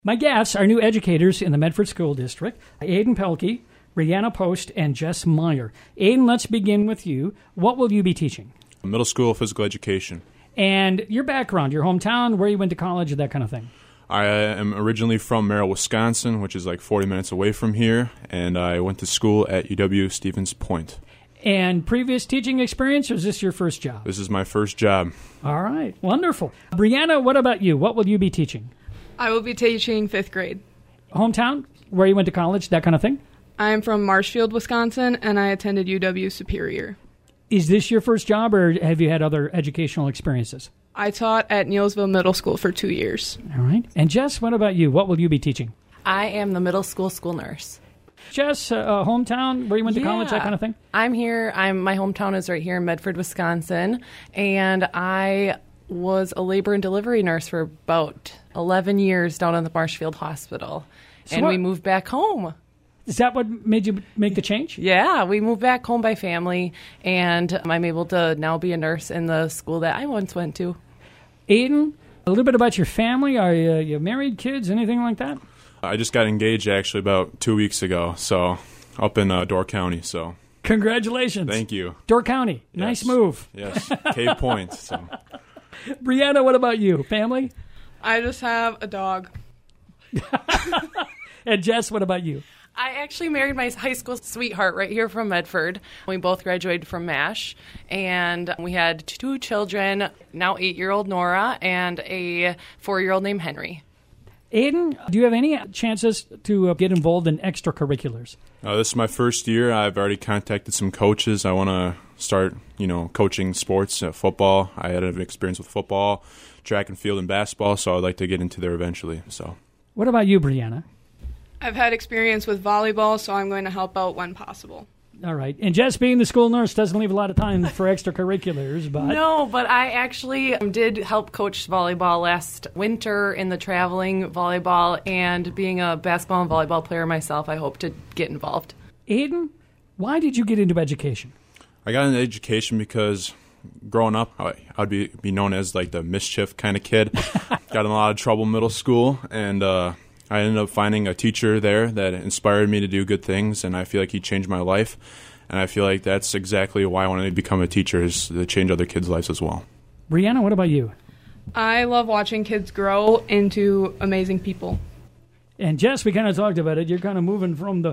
My guests are new educators in the Medford School District, Aiden Pelkey, Brianna Post, and Jess Meyer. Aiden, let's begin with you. What will you be teaching? Middle school physical education. And your background, your hometown, where you went to college, that kind of thing. I am originally from Merrill, Wisconsin, which is like 40 minutes away from here, and I went to school at UW-Stevens Point. And previous teaching experience, or is this your first job? This is my first job. All right, wonderful. Brianna, what about you? What will you be teaching? I will be teaching 5th grade. Hometown, where you went to college, that kind of thing? I'm from Marshfield, Wisconsin, and I attended UW Superior. Is this your first job, or have you had other educational experiences? I taught at Neilsville Middle School for 2 years. All right. And Jess, what about you? What will you be teaching? I am the middle school nurse. Jess, hometown, where you went to college, that kind of thing? I'm here. My hometown is right here in Medford, Wisconsin, and I was a labor and delivery nurse for about 11 years down in the Marshfield Hospital, and we moved back home. Is that what made you make the change? Yeah, we moved back home by family, and I'm able to now be a nurse in the school that I once went to. Aiden, a little bit about your family. Are you married, kids, anything like that? I just got engaged actually about 2 weeks ago, so up in Door County. So congratulations. Thank you. Door County, yes. Nice move. Yes, Cave Point. So. Brianna, what about you? Family? I just have a dog. And Jess, what about you? I actually married my high school sweetheart right here from Medford. We both graduated from MASH, and we had 2 children, now 8-year-old Nora and a 4-year-old named Henry. Aiden, do you have any chances to get involved in extracurriculars? This is my first year. I've already contacted some coaches. I want to start, coaching sports, football. I had an experience with football, track and field, and basketball, so I'd like to get into there eventually. So, what about you, Brianna? I've had experience with volleyball, so I'm going to help out when possible. All right. And Jess, being the school nurse, doesn't leave a lot of time for extracurriculars. But No, but I actually did help coach volleyball last winter in the traveling volleyball, and being a basketball and volleyball player myself, I hope to get involved. Aiden, why did you get into education? I got into education because growing up, I'd be known as like the mischief kind of kid. Got in a lot of trouble in middle school, and I ended up finding a teacher there that inspired me to do good things, and I feel like he changed my life. And I feel like that's exactly why I wanted to become a teacher, is to change other kids' lives as well. Brianna, what about you? I love watching kids grow into amazing people. And Jess, we kind of talked about it. You're kind of moving from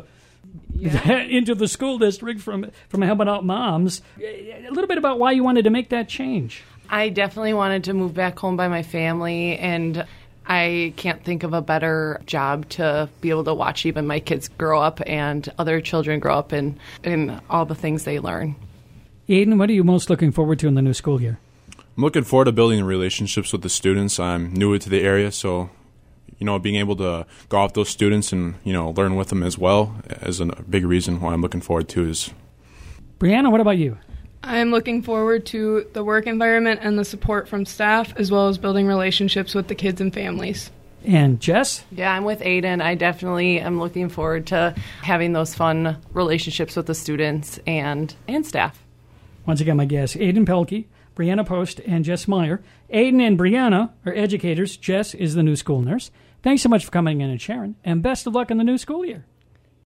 into the school district from helping out moms. A little bit about why you wanted to make that change. I definitely wanted to move back home by my family, and I can't think of a better job to be able to watch even my kids grow up and other children grow up in all the things they learn. Aiden, what are you most looking forward to in the new school year? I'm looking forward to building relationships with the students. I'm new to the area, so being able to go off those students and learn with them as well is a big reason why I'm looking forward to is. Brianna, what about you? I'm looking forward to the work environment and the support from staff, as well as building relationships with the kids and families. And Jess? Yeah, I'm with Aiden. I definitely am looking forward to having those fun relationships with the students and staff. Once again, my guests, Aiden Pelkey, Brianna Post, and Jess Meyer. Aiden and Brianna are educators. Jess is the new school nurse. Thanks so much for coming in and sharing, and best of luck in the new school year.